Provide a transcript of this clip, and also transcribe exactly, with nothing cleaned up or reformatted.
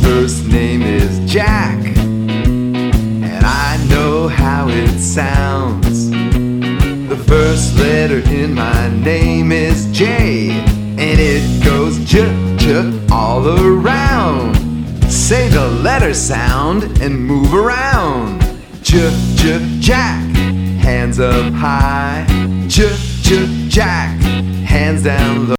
first name is Jack, and I know how it sounds. The first letter in my name is J, and it goes J, J all around. Say the letter sound and move around. J, J, Jack, hands up high. J, J, Jack, hands down low.